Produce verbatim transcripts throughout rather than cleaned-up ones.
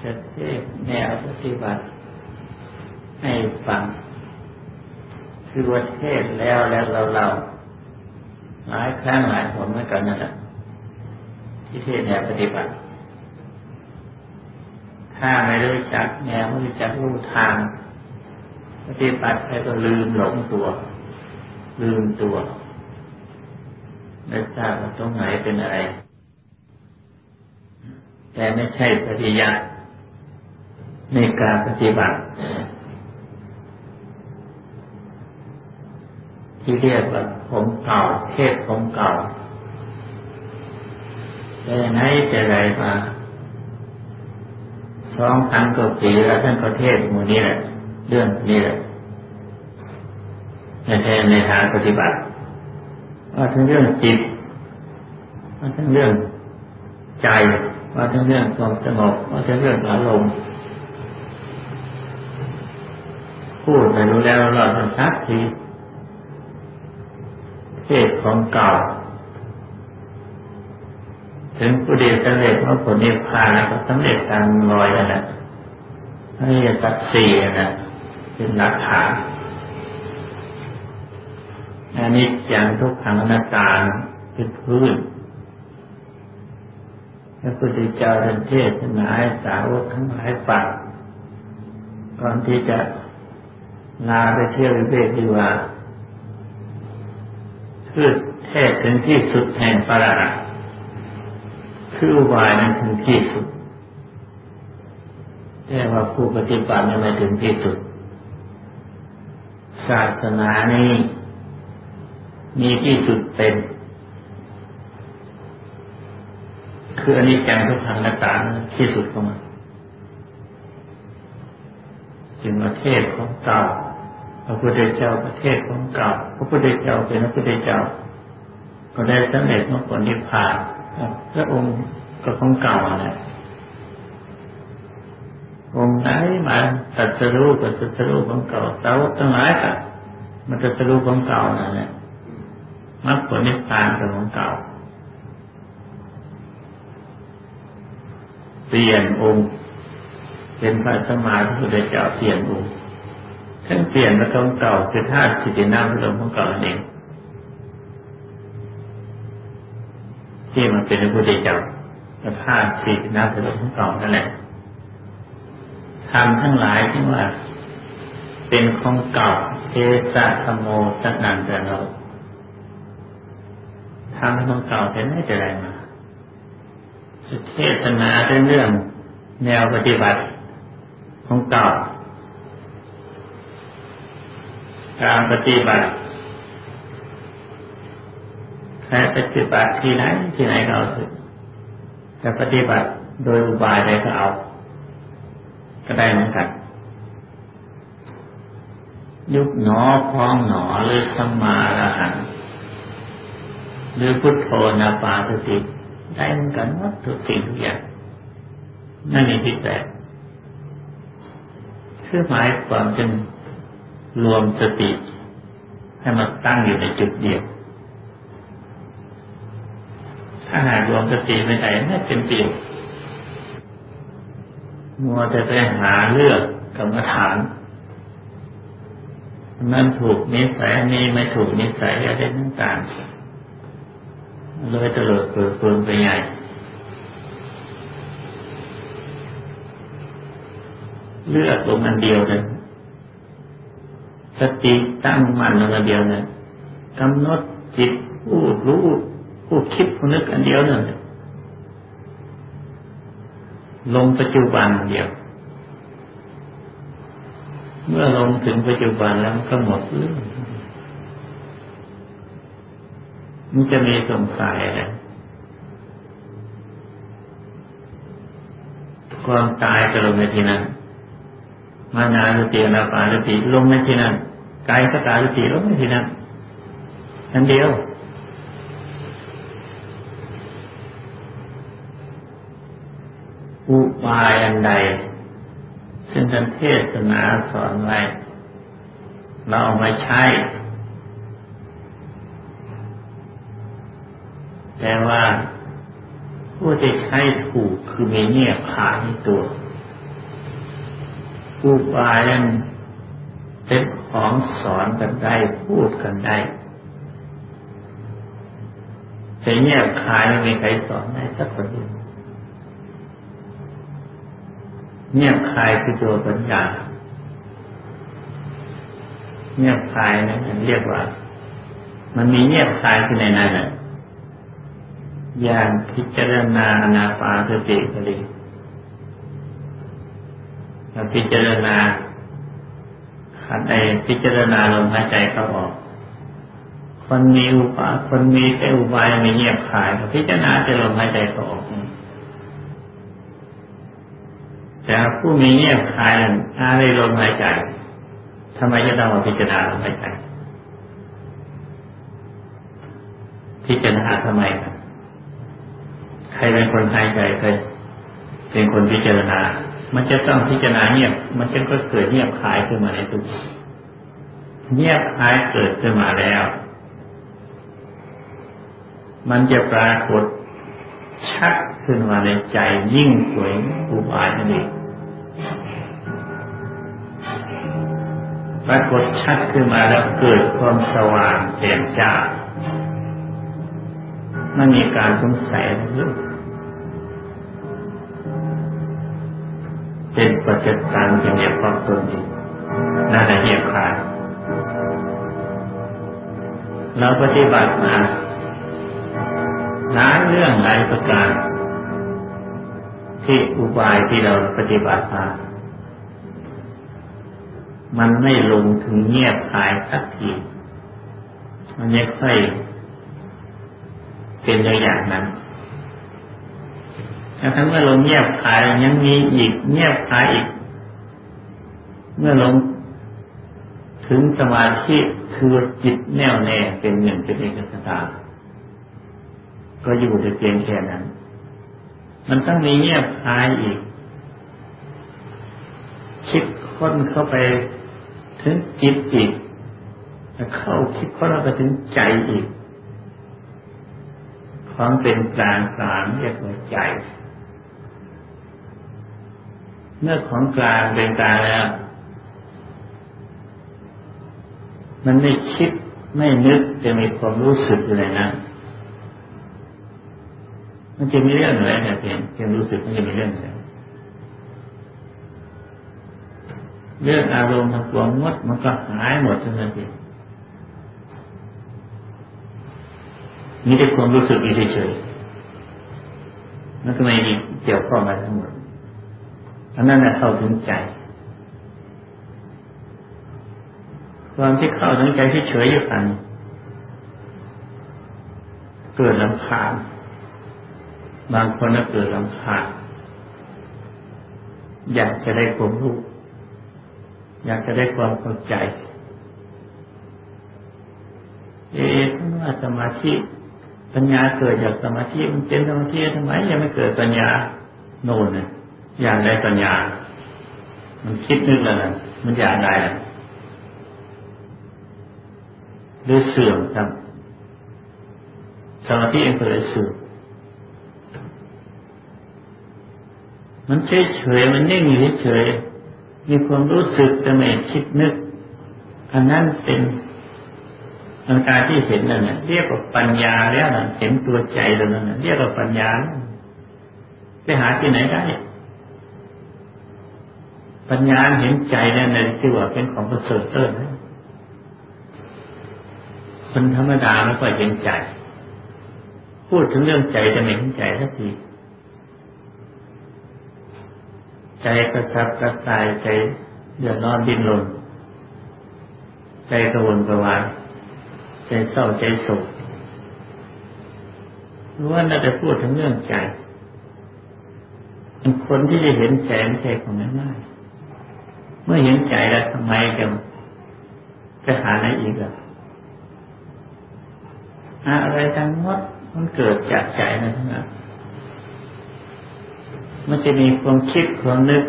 จะเทศแนวปฏิบัติให้ฟังคือว่าเทศแล้วแล้วเราเราหลายครั้งหลายหนเหมือนกันนั่นแหละที่เทศแนวปฏิบัติถ้าไม่รู้จักแนวไม่รู้จักรู้ทางปฏิบัติไปก็ลืมหลงตัวลืมตัวไม่ทราบว่าตรงไหนเป็นอะไรแต่ไม่ใช่ปริยัติในการปฏิบัติที่เรียกว่าผมเก่าเทศผมเก่าแต่ไหนแต่ไรมาสองพันกว่าปีแล้วท่านก็เทศหมู่นี้แหละเรื่องนี้แหละในแทนในทางปฏิบัติว่าทั้งเรื่องจิตว่าทั้งเรื่องใจว่าทั้งเรื่องความสงบว่าทั้งเรื่องอารมณ์พูดไปรู้แล้วเราสักพักทีเทศของเก่าถึงผู้เดียวสำเร็จว่าผลนิพพานแล้วก็สำเร็จตามรอยนั่นแหละอริยสัจสี่นะเป็นหลักฐานอนิจจังทุกขังอนัตตาเป็นพื้นพระพุทธเจ้าท่านเทศนาให้สาวกทั้งหลายฟังก่อนที่จะลาไปเที่ยววิเวกดีว่าคือเทศถึงที่สุดแห่งปราณคืออุบายนั้นถึงที่สุดแต่ว่าผู้ปฏิบัติยังไม่ถึงที่สุดศาสนานี้มีที่สุดเป็นคืออนิจจังทุกขังอนัตตาที่สุดของมันจึงประเทศของเก่าพระพุทธเจ้าประเทศของเก่าพระพุทธเจ้าเป็นพระพุทธเจ้าก็ได้สำเร็จมรรคผลนิพพานพระองค์ก็ของเก่าแหละองค์ไหนมาตรัสรู้ก็ตรัสรู้ของเก่าสาวกทั้งหลายก็มันตรัสรู้ของเก่านั่นแหละมรรคผลนิพพานก็ของเก่าเปลี่ยนองค์เป็นพระสัมมาสัมพุทธเจ้าเปลี่ยนองค์ทั้งเปลี่ยนมาของเก่าคือธาตุสี่น้ำพระลมของเก่านั่นเองที่มันเป็นพระพุทธเจ้าธาตุสี่น้ำพระลมของเก่านั่นแหละธรรมทั้งหลายที่ว่าเป็นของเก่าเทสะธโมสันันตโนธรรมของเก่าแต่ไม่จะไรมาเทศนาเรื่องแนวปฏิบัติของเก่าการปฏิบัติใครปฏิบัติที่ไหนที่ไหนก็เอาสิจะปฏิบัติโดยอุบายใดก็เอาก็ได้เหมือนกันยุบหนอพองหนอหรือสัมมาอรหันต์หรือพุทโธนาปาสติได้เหมือนกันหมดทุกสิ่งทุกอย่างนั่นเองที่แปลกคือหมายความจึงรวมสติให้มันตั้งอยู่ในจุดเดียวถ้าหากรวมสติไม่ได้ไม่เป็นประโยชน์มัวแต่ไปหาเลือกกรรมฐานนั่นถูกนิสัยนี้ไม่ถูกนิสัยอะไรต่างๆเลยตลอดเปิดเปิงไปใหญ่เลือกลงอันเดียวเลยสติตั้งมั่นลงอันเดียวเลยกำหนดจิตพูดรู้พูดคิดพูดนึกอันเดียวเลยลงปัจจุบันเดียวเมื่อลงถึงปัจจุบันแล้วมันก็หมดเรื่องมันจะมีสงสัยอะไรความตายก็ลงในที่นั้นมานาสติอนาปานสติลงในที่นั้นกายคตาสติลงในที่นั้นอันเดียวอุบายอันใดซึ่งท่านเทศนาสอนไว้เราเอามาใช้แต่ว่าผู้ที่ใช้ถูกคือมีเนี่ยขาในตัวอุบายนั้นเป็นของสอนกันได้พูดกันได้แต่เงียบคายไม่มีใครสอนได้สักคนเดียวเงียบคายคือตัวปัญญาเงียบคายนั้นเรียกว่ามันมีเงียบคายที่ในนั้นน่ะอย่างพิจารณาอานาปานสติก็ดีแล้วพิจารณาขันไอพิจารณาลมหายใจเข้าออกคนมีอุปาคนมีแค่อุบายมีเงียบคายพิจารณาแต่ลมหายใจเข้าออกแต่ผู้มีเงียบคายนั้นอะไรลมหายใจทำไมจะต้องมาพิจารณาลมหายใจพิจารณาทำไมครับใครเป็นคนหายใจใครเป็นคนพิจารณามันจะต้องพิจารณาเงียบมันจะก็เกิดเงียบคายขึ้นมาในตัวเงียบคายเกิดขึ้นมาแล้วมันจะปรากฏชัดขึ้นมาในใจยิ่งกว่าอุบายนั่นเองปรากฏชัดขึ้นมาแล้วเกิดความสว่างแจ่มจ้าไม่มีการสงสัยอะไรเลยเป็นปัจจัยการเป็นเงียบความตนเองนั่นแหละเงียบคายเราปฏิบัติมาหลายเรื่องหลายประการที่อุบายที่เราปฏิบัติมามันไม่ลงถึงเงียบคายสักทีมันไม่ค่อยเป็นอย่างนั้นแต่ทั้งเมื่อลงเงียบคายยังมีอีกเงียบคายอีกเมื่อลงถึงสมาธิคือจิตแน่วแน่เป็นหนึ่งเป็นเอกคตาก็อยู่ในเพียงแค่นั้นมันต้องมีเงียบคายอีกคิดค้นเข้าไปถึงจิตอีกเข้าคิดค้นเข้าไปถึงใจอีกความเป็นกลางกลางเรียกว่าใจเมื่อของกลางเป็นกลางแล้วมันไม่คิดไม่นึกจะมีความรู้สึกอยู่ในนั้นมันจะมีเรื่องอะไรเนี่ยเพียงเพียงรู้สึกมันจะมีเรื่องอะไรเรื่องอารมณ์ทั้งปวงหมดมันก็หายหมดทั้งนั้นเองมีแต่ความรู้สึกเฉยๆมันก็ไม่มีเกี่ยวข้องอะไรทั้งหมดอันนั้นเข้าถึงใจความที่เข้าถึงใจที่เฉยอยู่กันเกิดรำคาญบางคนก็เกิดรำคาญอยากจะได้ความรู้อยากจะได้ความเข้าใจเอ๊ะท่านว่าสมาธิปัญญาเกิดจากสมาธิมันเป็นสมาธิทำไมยังไม่เกิดปัญญาโน่นน่ะอยากได้ปัญญามันคิดนึกแล้วนะมันอยากได้แล้วหรือเสื่อมครับสมาธิเองเกิดเสื่อมมันเฉยเฉยมันนิ่งอยู่เฉยมีความรู้สึกแต่ไม่คิดนึกอันนั้นเป็นอาการที่เห็นนั่นน่ะเรียกว่าปัญญาแล้วน่ะเห็นตัวใจแล้วนั่นน่ะเรียกว่าปัญญาไปหาที่ไหนได้ปัญญาเห็นใจนั่นน่ะชื่อว่าเป็นของประเสริฐเลิศนะคนธรรมดาไม่ค่อยเห็นใจพูดถึงเรื่องใจจะไม่เห็นใจสักทีใจกระสับกระส่ายใจเดือดร้อนดิ้นรนใจกระวนกระวายใจเศร้าใจโศกรู้ว่าน่าจะพูดถึงเรื่องใจคนที่จะเห็นใจไม่ใช่ของง่ายๆเมื่อเห็นใจแล้วทำไมจะไปหาไหนอีกอ่ะอะไรทั้งหมดมันเกิดจากใจนะทั้งนั้นมันจะมีความคิดความนึก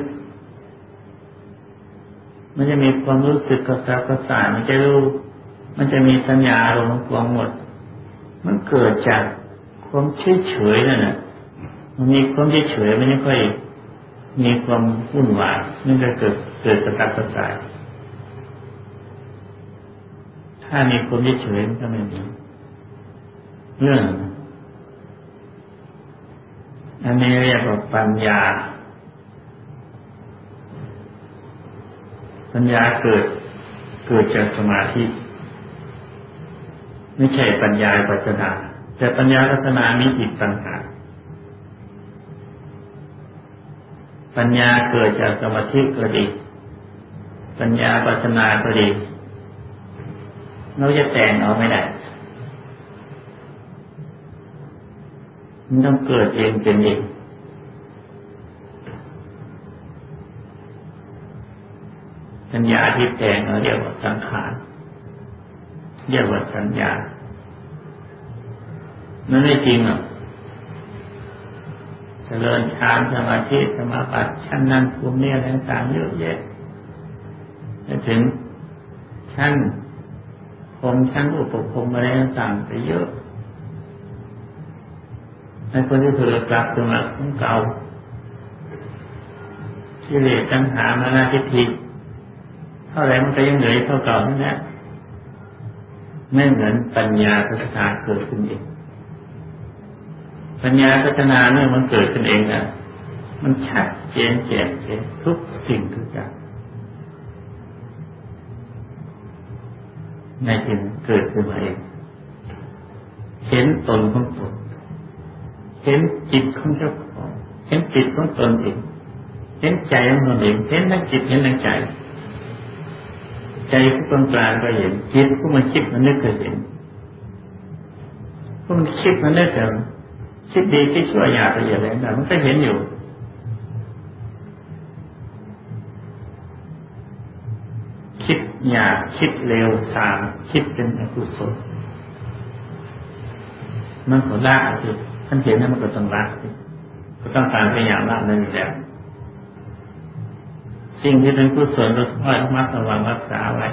มันจะมีความรู้สึกกระสับกระส่ายมันจะรู้มันจะมีสัญญาอารมณ์ความหมดมันเกิดจากความเฉยเฉยนั่นแหละมันมีความเฉยเฉยมันไม่ค่อยมีความวุ่นวายนั่นก็เกิดเกิดกระตักกระส่ายถ้ามีความเฉยๆก็ไม่มีเรื่องอันนี้เรียกว่าปัญญาปัญญาเกิดเกิดจากสมาธิไม่ใช่ปัญญาปัจจนาแต่ปัญญาปัจจนามีอีกต่างหากปัญญาเกิดจากสมาธิก็ดีปัญญาปัจจนาก็ดีเราจะแต่งเอาไม่ได้มันต้องเกิดเองเป็นเองปัญญาที่แต่งเราเรียกว่าสังขารเรียกว่าสัญญานั่นไม่จริงหรอกเจริญฌานสมาธิสมาบัติชั้นนั้นภูมิเนี่ยต่างๆเยอะแยะจะถึงชั้นพรหมชั้นอุปพรหมอะไรต่างๆไปเยอะในคนที่เผลอกลับตัวมาของเก่าที่เหลือตัณหามานะทิฏฐิเท่าไรมันก็ยังเหลือเท่าเก่านั่นแหละไม่เหมือนปัญญาพัฒนาเกิดขึ้นเองปัญญาพัฒนาเนี่ยมันเกิดขึ้นเองนะมันชัดเจนแจ่มแจ้งทุกสิ่งทุกอย่างในที่นั้นเกิดขึ้นมาเองเห็นตนของตนเห็นจิตของเจ้าของเห็นจิตของตนเองเห็นใจของตนเองเห็นทั้งจิตเห็นทั้งใจใจผู้กลางกลางก็เห็นจิตผู้มันคิดมันนึกก็เห็นผู้มันคิดมันนึกก็คิดดีคิดชั่วหยาบละเอียดอะไรต่างมันก็เห็นอยู่คิดหยาบคิดเร็วตามคิดเป็นอกุศลมันก็ละสิท่านเห็นนั้นมันก็ต้องละสิก็ต้องการพยายามละนั่นอยู่แล้วสิ่งที่เป็นกุศลเราค่อยระมัดระวังรักษาไว้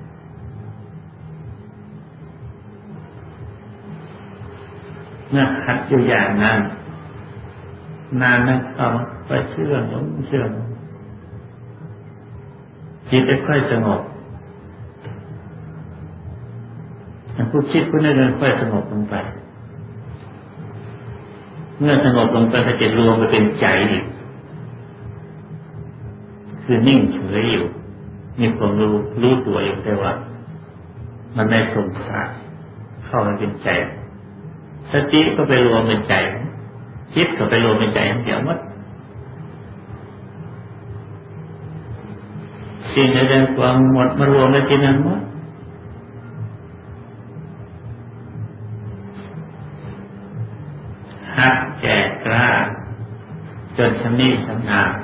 เมื่อหัดอยู่อย่างนั้นนานนั้นเขาไปเชื่อมเชื่อมจิตจะค่อยสงบผู้คิดผู้นึกค่อยสงบลงไปเมื่อสงบลงไปก็จะรวมไปเป็นใจอีกคือนิ่งเฉยอยู่มีความรู้รู้ตัวอยู่แต่ว่ามันได้สงสารเข้ามาเป็นใจสติก็ไปรวมเป็นใจจิตก็ไปรวมเป็นใจเดียวหมดสิ่งใดๆความหมดมารวมในที่นั้นหมดหัดแก่กล้าจนชำนิชำนาญ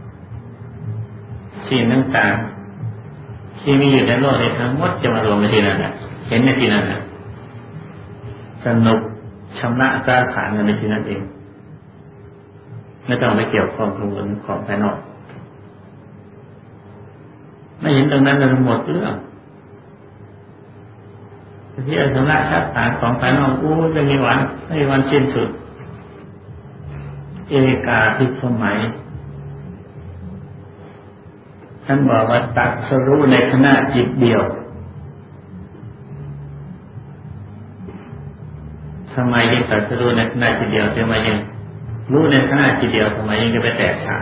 สิ่งต่างๆที่มีอยู่ในโลกนี้ทั้งหมดจะมารวมในที่นั้นน่ะเห็นในที่นั้นน่ะสนุกชำระกล้าขานในที่นั้นเองไม่ต้องไปเกี่ยวข้องกับเรื่องของภายนอกไม่เห็นตรงนั้นเราหมดเรื่องที่ชำระกล้าขานของภายนอกอู้จะมีวันไม่มีวันสิ้นสุดเอกาทิสมัยท่านบอกว่าตัดสรู้ในขณะจิตเดียวทำไมยังตัดสรู้ในขณะจิตเดียวทำไมยังรู้ในขณะจิตเดียวทำไมยังจะไปแตกฉาน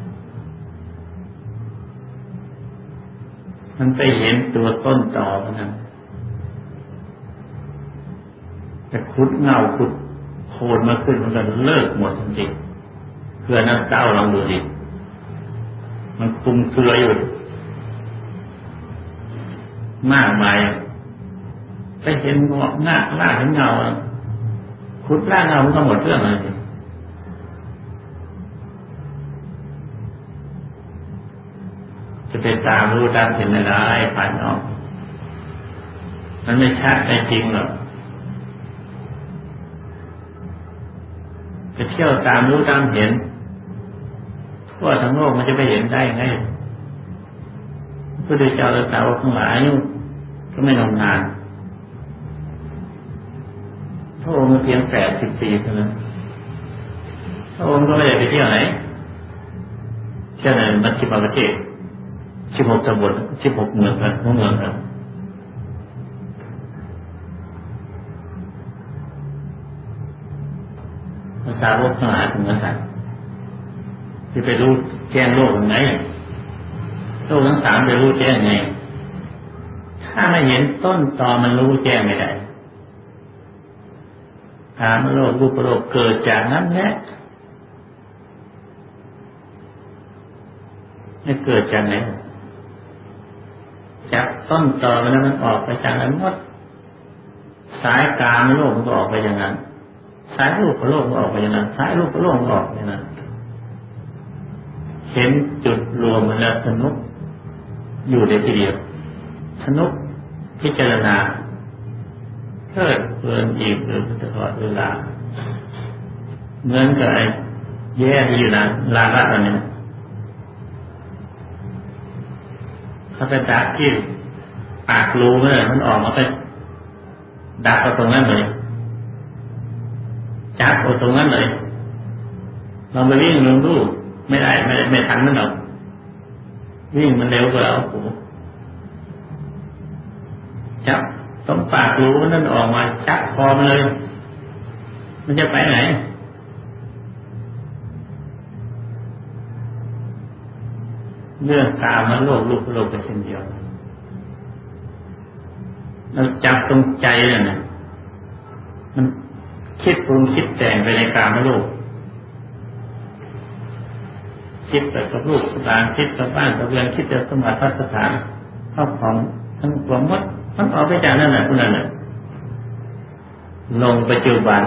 มันไปเห็นตัวต้นตอมันนั้นแต่ขุดเงาขุดโคนมาขึ้นมันก็เลิกหมดจริงๆเพื่อน้ำเต้าลองดูดิมันคุมเครืออยู่มากมายไปเห็นงอกหน้าล่าเห็นเงาขุดล่าเงามันก็หมดเรื่องเลยจะไปตามรู้ตามเห็นอะไรภายนอกมันไม่ชัดไม่จริงหรอกจะเที่ยวตามรู้ตามเห็นทั่วทั้งโลกมันจะไม่เห็นได้ไงพระพุทธเจ้าและสาวกทั้งหลายก็ไม่นมนานพระองค์เพียงแปดสิบปีเท่านั้นพระองค์ก็ไม่ได้ไปเที่ยวไหนเช่นในมัชฌิมประเทศสิบหกตำบลสิบหกเมืองกันหัวเมืองกันภาษาโลกทั้งหลายถึงกันสั่นที่ไปรู้แจ้งโลกยังไงโลกทั้งสามไปรู้แจ้งไงถ้าไม่เห็นต้นตอมันรู้แจ้งไม่ได้กามโลกรูปโลกเกิดจากนั้นแหละไม่เกิดจากไหนจากต้นตอมันมันออกไปจากนั้นหมดสายกามโลกมันก็ออกไปอย่างนั้นสายรูปโลกมันออกไปอย่างนั้นสายรูปโลกมันออกอย่างนั้นเห็นจุดรวมมันแล้วสนุกอยู่ในทีเดียวสนุกพิจารณาเพลิดเพลินอิ่มอยู่ตลอดเวลาเหมือนกับไอ้แย่ที่อยู่นะลาระอันนี้เขาไปดักที่ปากรูเมื่อมันออกมาไปดักเอาตรงนั้นเลยจับเอาตรงนั้นเลยลองไปวิ่งลองดูไม่ได้ไม่ได้ไม่ทันมันหรอกวิ่งมันเร็วกว่าเราโอ้จับต้องปากรูนั่นออกมาจับคอมันเลยมันจะไปไหนเรื่องกามโลกรูปโลกเป็นเช่นเดียวเราจับตรงใจนั่นน่ะมันคิดปรุงคิดแต่งไปในกามโลกคิดไปกับรูปต่างคิดกับบ้านกับเรือนคิดกับสมบัติสถานครอบของทั้งปวงหมดมันออกไปจากนั่นแหละคุณนั่นแหละลงปัจจุบัน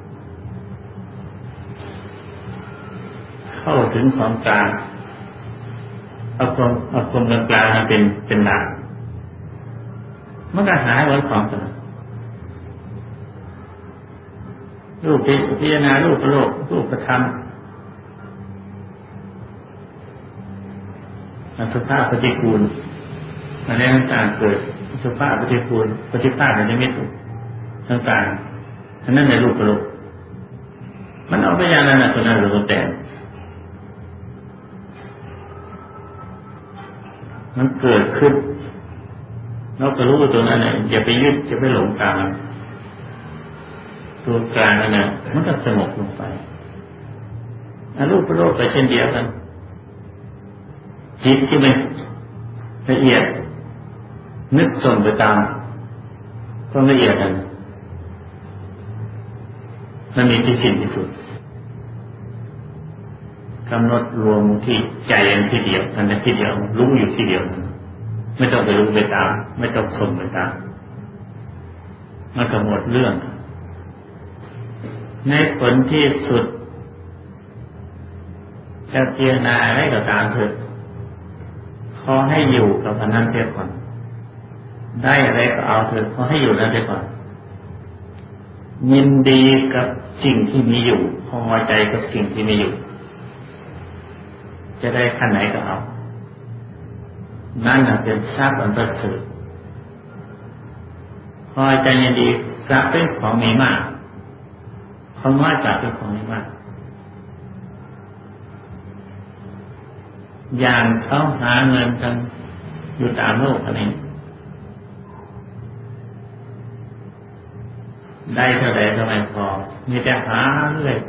เข้าถึงความกลางเอาความเอาความกลางกลางมาเป็นเป็นหลักมันก็หายวันของกันรูปพิจารณารูปโลกรูปธรรมอสุภะปฏิกูลอะไรต่างๆเกิดอสุภะปฏิกูลปฏิภาคในนิมิตต่างๆอันนั้นในรูปโลกมันเอาไปอย่างนั้นนะตัวนั้นเราแต่มันเกิดขึ้นเราก็รู้ตัวนั้นเนี่ยอย่าไปยึดอย่าไปหลงตามมันตัวกลางนั่นน่ะมันก็สงบลงไปอรูปโลกไปเช่นเดียวกันจิตที่มันละเอียดนึกส่งไปตามก็ละเอียดกันมันมีที่สิ้นที่สุดกำหนดรวมที่ใจอันที่เดียวอันนั้นที่เดียวรู้อยู่ที่เดียวไม่ต้องไปรู้ไปตามไม่ต้องส่งไปตามมันก็หมดเรื่องในผลที่สุดจะพิจารณาอะไรก็ตามเถิดขอให้อยู่กับอันนั้นเสียก่อนได้อะไรก็เอาเถิดขอให้อยู่นั้นเสียก่อนยินดีกับสิ่งที่มีอยู่พอใจกับสิ่งที่มีอยู่จะได้ขั้นไหนก็เอานั่นเป็นทรัพย์อันประเสริฐพอใจยินดีกลับเป็นของมีมากของน้อยกลับเป็นของมีมากอย่างเขาหาเงินกันอยู่ตามโลกอะไรได้เท่าใดเท่าไหร่พอมีแต่หาเรื่อย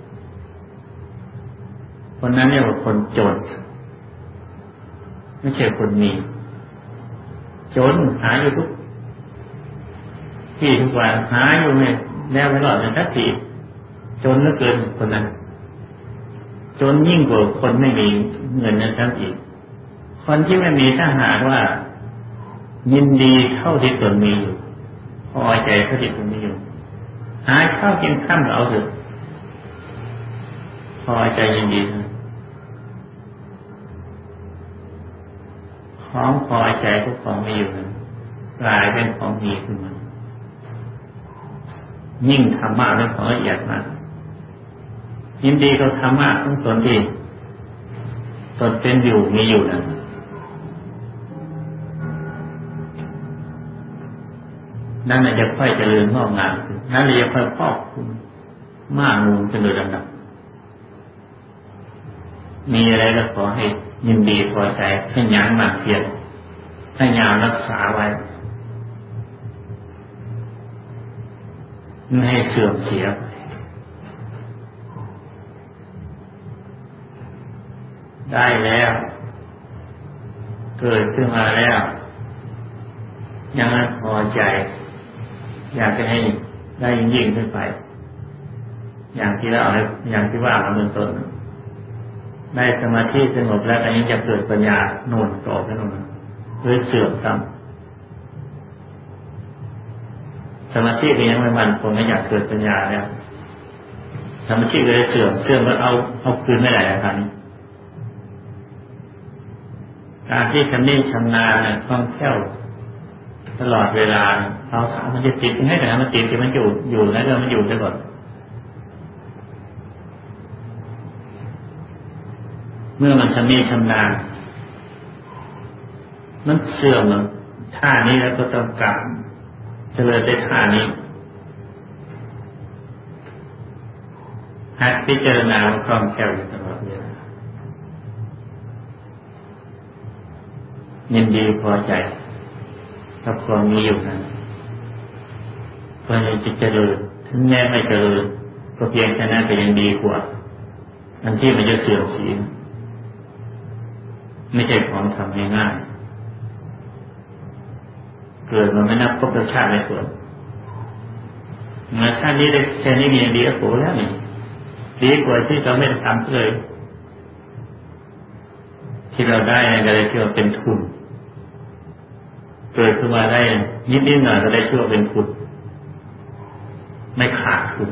คนนั้นเรียกว่าคนจนไม่ใช่คนมีจนหาอยู่ทุกที่ทุกวันหาอยู่ไม่แล้วไม่รอดเลยสักทีจนเหลือเกินคนนั้นจนยิ่งกว่าคนไม่มีเงินนั้นทั้งอีกคนที่ไม่มีถ้าหากว่ายินดีเท่าที่ตนมีอยู่พอใจเท่าที่ตนมีอยู่หาข้าวกินข้ามเอาเถอะพอใจยินดีของพอใจพวกของมีอยู่นั้นกลายเป็นของมีขึ้นมายิ่งธรรมะเป็นของละเอียดมากยินดีกับธรรมะของตนที่ตนเป็นอยู่มีอยู่นั้นนั่นแหละจะค่อยเจริญงอกงามนั่นแหละจะค่อยครอบคลุมมากมูลขึ้นโดยลำดับมีอะไรก็ขอให้ยินดีพอใจให้ยั้งมันเพียรให้ยามรักษาไว้ไม่ให้เสื่อมเสียได้แล้วเกิดขึ้นมาแล้วยังไม่พอใจอยากจะให้ได้ยิ่งขึ้นไปอย่างที่เราอย่างที่ว่ามาเบื้องต้นได้สมาธิสงบแล้วก็ยังจะเกิดปัญญาโน่นต่อไปโน่นหรือเสื่อมซ้ำสมาธิก็ยังไม่มั่นคงไม่อยากเกิดปัญญาแล้วสมาธิก็เลยเสื่อมเสื่อมแล้วเอาเอาคืนไม่ได้แล้วครับการที่ชำนิชำนาญคล่องแคล่วตลอดเวลาเราสามารถจะติดให้แต่มันติดที่มันอยู่อยู่แล้วก็มันอยู่ได้ก่อนเมื่อมันชำนิชำนาญมันเสื่อมท่านี้แล้วก็ต้องกลับเจริญได้ท่านี้หัดพิจารณาคล่องแคล่วอยู่ตลอดเวลายินดีพอใจถ้าความมีอยู่นั้นก็ยังจะเจริญถึงแม้ไม่เจริญก็เพียงแค่นั้นก็ยังดีกว่าอันที่มันจะเสื่อมเสียไม่ใช่ของทำง่ายๆเกิดมาไม่นับพบชาติไม่เกิดเมื่อชาตินี้ได้แค่นี้มีอย่างดีก็โหแล้วนี่ดีกว่าที่เราไม่ทำเลยที่เราได้ก็ได้ชื่อว่าเป็นทุนเกิดขึ้นมาได้นิดนิดหน่อยก็ได้ชื่อว่าเป็นทุนไม่ขาดทุน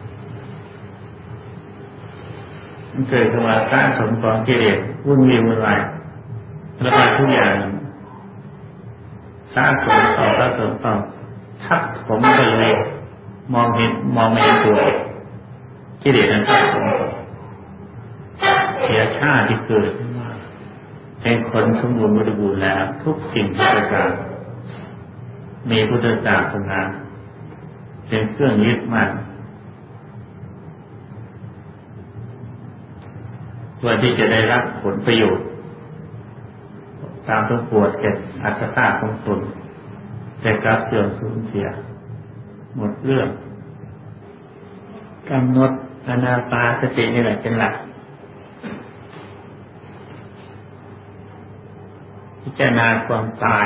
มันเกิดขึ้นมาสร้างสมกองกิเลสวุ่นวี่วุ่นวายแล้วก็ทุกอย่างสร้างสมต่อสร้างสมต่อทับผมก็เลยมองเห็นมองไม่เห็นตัวกิเลสนั้นทับผมเสียชาติที่เกิดมาเป็นคนสมบูรณ์บริบูรณ์แล้วทุกสิ่งทุกประการมีพุทธศาสนาเป็นเครื่องยึดมั่นเพื่อที่จะได้รับผลประโยชน์ตามต้องปวดแก่อัตตาของตนแต่กลับเสื่อมสูญเสียหมดเรื่องกำหนดอานาปานสตินี่แหละเป็นหลักพิจารณาความตาย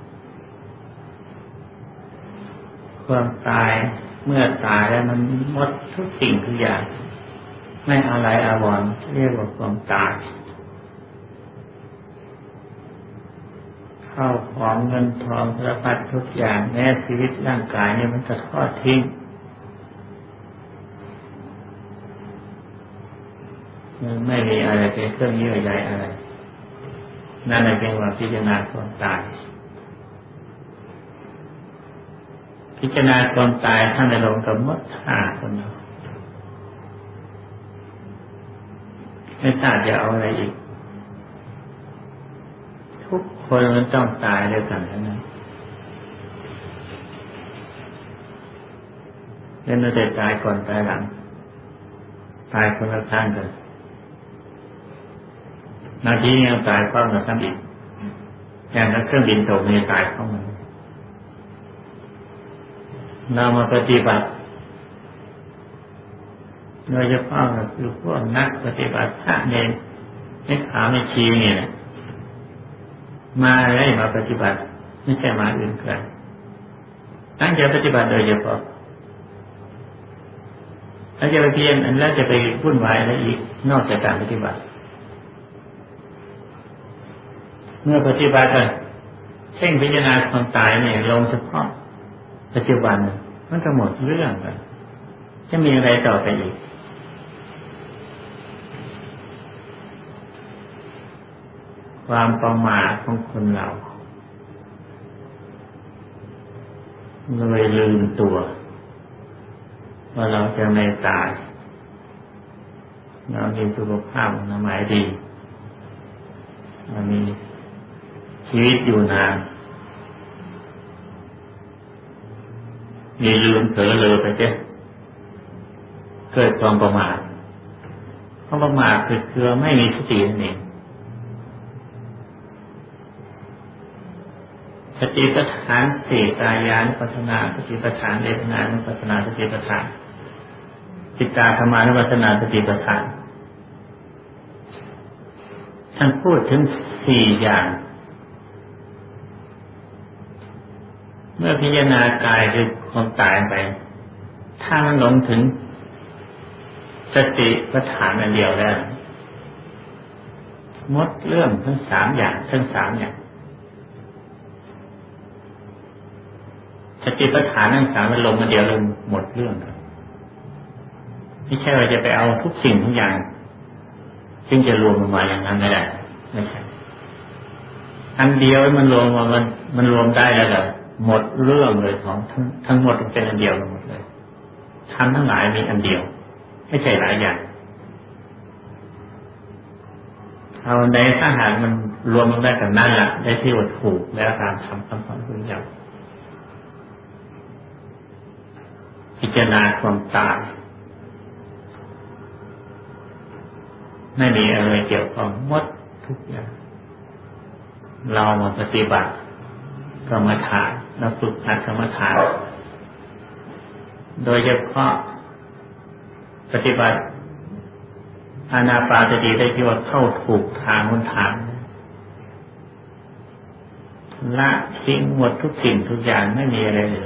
ความตายเมื่อตายแล้วมันหมดทุกสิ่งทุกอย่างไม่อะไรอาวรณ์เรียกว่าความตายข้าวของเงินทองสารพัดทุกอย่างแม้ชีวิตร่างกายเนี่ยมันจะทอดทิ้งมันไม่มีอะไรเป็นเครื่องเยื่อใยอะไรนั่นแหละเป็นว่าพิจารณาความตายพิจารณาความตายท่านในลงกับมัดฆ่าคนเราไม่ทราบจะเอาอะไรอีกทุกคนมันต้องตายด้วยกันทั้งนั้นเล่นแต่ตายก่อนตายหลังตายคนละข้างกันนาทีนี้ตายพร้อมกับท่านอีกอย่างนั้นเครื่องบินตกมีตายพร้อมกันเรามาปฏิบัติโดยเฉพาะคือพวกนักปฏิบัติพระเนรไม่ขาไม่ชีเนี่ยมาอะไรมาปฏิบัติไม่ใช่มาอื่นไกลตั้งใจปฏิบัติโดยเฉพาะแล้วจะไปเพียรแล้วจะไปวุ่นวายอะไรอีกนอกจากการปฏิบัติเมื่อปฏิบัติกันเพ่งพิจารณาความตายเนี่ยลงเฉพาะปัจจุบันมันก็หมดเรื่องกันจะมีอะไรต่อไปอีกความประมาทของคนเราเลยลืมตัวว่าเราจะไม่ตายเรามีสุขภาพอนามัยดีเรามีชีวิตอยู่นานมีลืมเผลอเลยไปเจ้เกิดความประมาทพความประมาทคือคือไม่มีสตินั่นเองสติปัฏฐานสี่กายานุปัสสนาสติปัฏฐานเวทนานุปัสสนาสติปัฏฐานจิตตาธรรมานุปัสสนาสติปัฏฐานท่านพูดถึงสี่อย่างเมื่อพิจารณากายคือความตายไปถ้ามันหลงถึงสติปัฏฐานอันเดียวแล้วหมดเรื่องทั้งสามอย่างทั้งสามอย่างสติปัฏฐานทั้งสามมันลงมาเดียวลงหมดเรื่องครับไม่ใช่ว่าจะไปเอาทุกสิ่งทุกอย่างซึ่งจะรวมมาอย่างนั้นไม่ได้ไม่ใช่อันเดียวมันรวมมามันมันรวมได้แล้วก็หมดเรื่องเลยของทั้งทั้งหมดเป็นอันเดียวหมดเลยทำทั้งหลายมีอันเดียวไม่ใช่หลายอย่างเอาในถ้าหากมันรวมมันได้กันนั่นแหละได้ที่ว่าถูกแล้วตามทำคำสอนของพระเจ้าพิจารณาความตายไม่มีอะไรเกี่ยวข้องหมดทุกอย่างเรามาปฏิบัติกรรมฐานเราฝึกหัดกรรมฐานโดยเฉพาะปฏิบัติอานาปานสติได้ที่ว่าเข้าถูกทางหนทางละทิ้งหมดทุกสิ่งทุกอย่างไม่มีอะไรเหลือ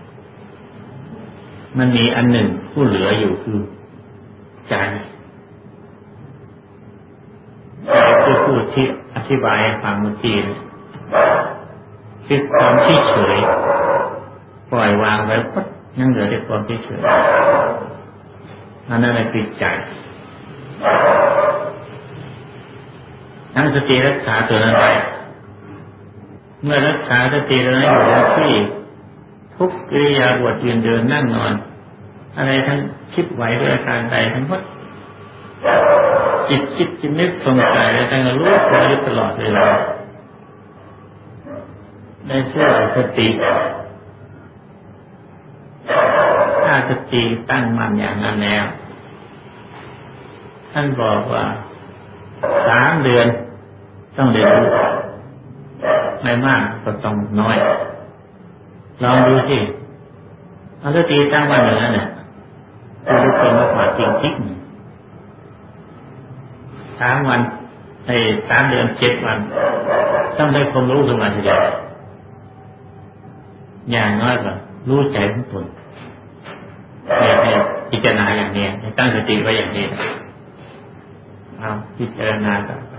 มันมีอันหนึ่งผู้เหลืออยู่คือใจใจคือผู้ที่อธิบายให้ฟังเมื่อกี้คือความที่เฉยปล่อยวางไว้ปุ๊บยังเหลือแต่ความที่เฉยนั่นนั่นคือใจทั้งสติรักษาตัวนั้นไว้เมื่อรักษาสติตัวนั้นอยู่ที่ทุกกิริยาบทยืนเดินนั่งนอนอะไรทั้งคิดไหวด้วยอาการใดทั้งหมดจิตคิดจิตนึกสงสัยอะไรทั้งรู้ตัวอยู่ตลอดเวลาได้เชื่อสติถ้าสติตั้งมั่นอย่างนั้นแล้วท่านบอกว่าสามเดือนต้องเรียนรู้ไม่มากก็ต้องน้อยลองดูสิเอาสติตั้งมั่นอย่างนั้นเนี่ยคือรู้เป็นมากๆจริงๆสามวันในสามเดือนเจ็ดวันต้องได้ความรู้ขึ้นมาทีเดียวอย่างน้อยกว่ารู้ใจของตนให้พิจารณาอย่างนี้ให้ตั้งสติไว้อย่างนี้เอาพิจารณาต่อไป